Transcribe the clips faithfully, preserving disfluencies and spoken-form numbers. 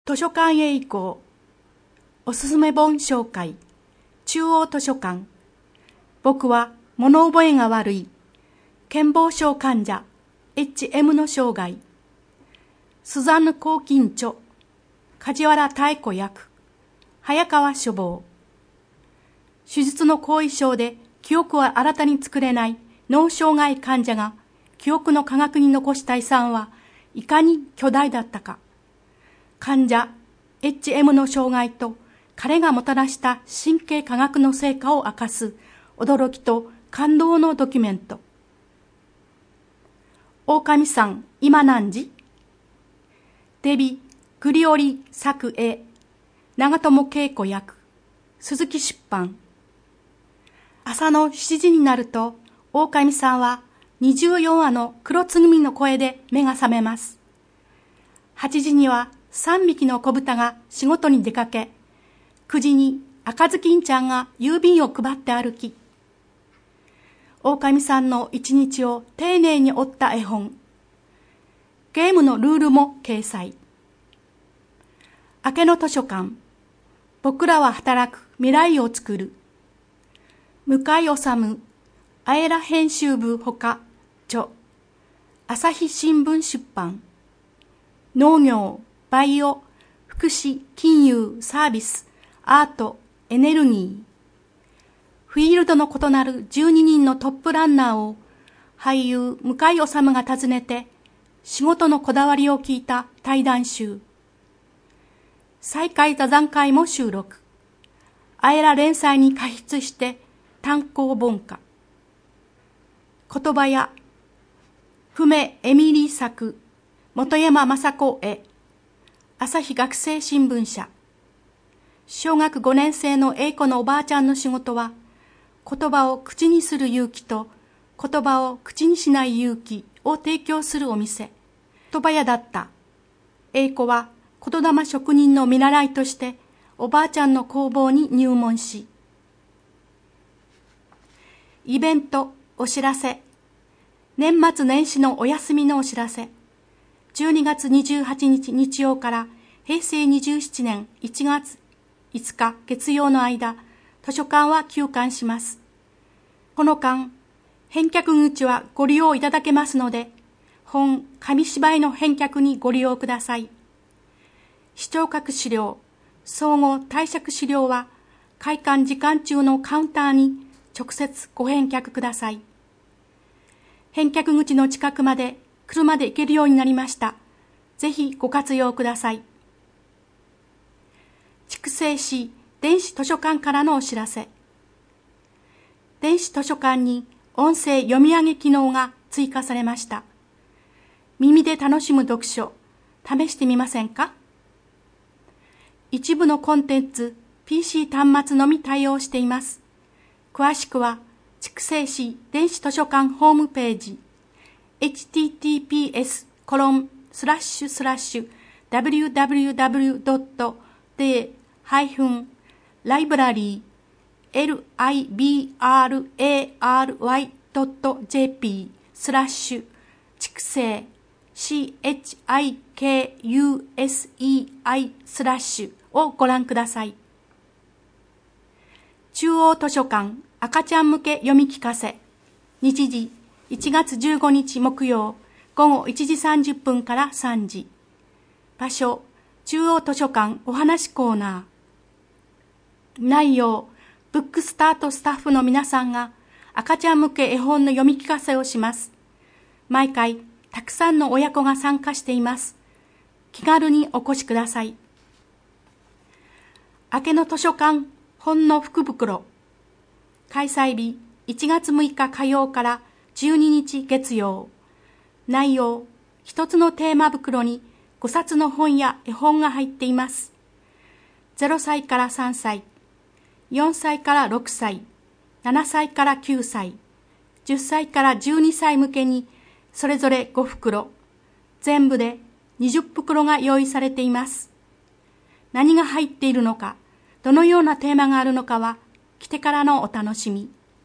図書館へ行こう。おすすめ本紹介。中央図書館。僕は物覚えが悪い。健忘症患者 エイチエム の生涯。スザンヌ・コーキン著。梶原妙子役。早川書房。手術の後遺症で記憶を新たに作れない脳障害患者が記憶の科学に残した遺産はいかに巨大だったか。患者 エイチエム の障害と彼がもたらした神経科学の成果を明かす驚きと感動のドキュメント。狼さん、今何時？デビ・グリオリ作絵、長友恵子役、鈴木出版。朝のしちじになると、狼さんはにじゅうよんわの黒つぐみの声で目が覚めます。はちじにはさんびきの子豚が仕事に出かけ、くじに赤ずきんちゃんが郵便を配って歩き、狼さんの一日を丁寧に追った絵本。ゲームのルールも掲載。明けの図書館。僕らは働く未来を作る。向井治、あえら編集部ほか、著。朝日新聞出版。農業、バイオ、福祉、金融、サービス、アート、エネルギー。フィールドの異なるじゅうににんのトップランナーを俳優向井治が訪ねて仕事のこだわりを聞いた対談集。再開座談会も収録。あえら連載に加筆して単行本化。言葉や久米エミリー作、本山雅子絵、朝日学生新聞社。小学ごねん生の英子のおばあちゃんの仕事は、言葉を口にする勇気と言葉を口にしない勇気を提供するお店。言葉屋だった。英子は言霊職人の見習いとしておばあちゃんの工房に入門し、イベント、お知らせ。年末年始のお休みのお知らせ。じゅうにがつにじゅうはちにち日曜からへいせいにじゅうななねんいちがついつか月曜の間、図書館は休館します。この間、返却口はご利用いただけますので、本紙芝居の返却にご利用ください。視聴覚資料、総合貸借資料は、開館時間中のカウンターに直接ご返却ください。返却口の近くまで車で行けるようになりました。ぜひご活用ください。筑西市電子図書館からのお知らせ。電子図書館に音声読み上げ機能が追加されました。耳で楽しむ読書、試してみませんか？一部のコンテンツ、ピーシー 端末のみ対応しています。詳しくは、筑西市電子図書館ホームページ、エイチティーティーピーエスコロンスラッシュスラッシュダブリューダブリューダブリュードットデーハイフンライブラリー library.jp スラッシュ筑西 chikuSei スラッシュをご覧ください。中央図書館赤ちゃん向け読み聞かせ。日時いちがつじゅうごにち木曜ごごいちじさんじゅっぷんからさんじ。場所中央図書館お話コーナー。内容ブックスタートスタッフの皆さんが赤ちゃん向け絵本の読み聞かせをします。毎回たくさんの親子が参加しています。気軽にお越しください。明けの図書館本の福袋。開催日いちがつむいか火曜からじゅうににち月曜。内容一つのテーマ袋にごさつの本や絵本が入っています。ゼロさいからさんさい、よんさいからろくさい、ななさいからきゅうさい、じゅっさいからじゅうにさい向けにそれぞれごふくろ、全部でにじゅっぷくろが用意されています。何が入っているのか、どのようなテーマがあるのかは来てからのお楽しみ。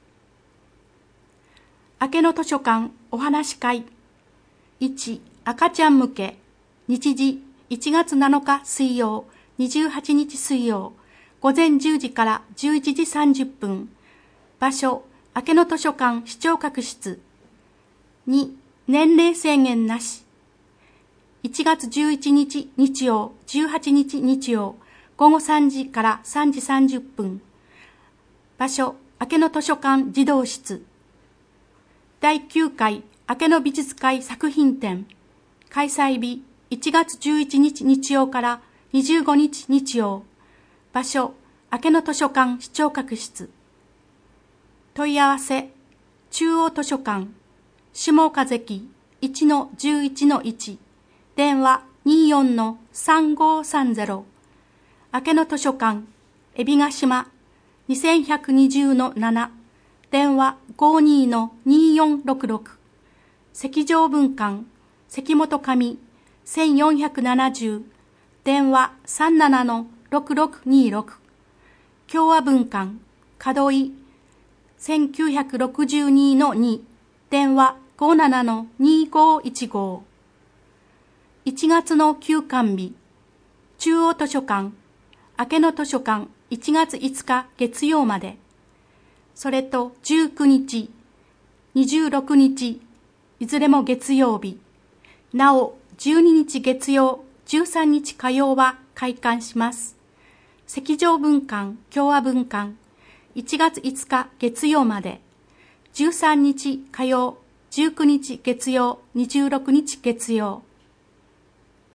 明けの図書館お話会。いち赤ちゃん向け。日時いちがつなのか水曜、にじゅうはちにち水曜、午前じゅうじからじゅういちじさんじゅっぷん。場所、明けの図書館視聴覚室。に、年齢制限なし。いちがつじゅういちにち日曜、じゅうはちにち日曜、午後さんじからさんじさんじゅっぷん。場所、明けの図書館児童室。だいきゅうかい明けの美術会作品展。開催日、いちがつじゅういちにち日曜からにじゅうごにち日曜。場所、明けの図書館視聴覚室。問い合わせ、中央図書館、下岡関 いちのじゅういちのいち、電話 にじゅうよんのさんごさんゼロ。明けの図書館、海老ヶ島 にせんひゃくにじゅうのなな、電話 ごじゅうにのにじゅうよんろくろく。石上文館、関本上せんよんひゃくななじゅう、電話 さんじゅうななのろくろくにじゅうろく。共和文館、門井せんきゅうひゃくろくじゅうにのに、電話 ごじゅうななのにごいちご。いちがつの休館日、中央図書館、明けの図書館いちがついつか月曜まで。それとじゅうくにち、にじゅうろくにち、いずれも月曜日。なお、じゅうににち月曜、じゅうさんにち火曜は開館します。石上文館、共和文館、いちがついつか月曜まで。じゅうさんにち火曜、じゅうくにち月曜、にじゅうろくにち月曜。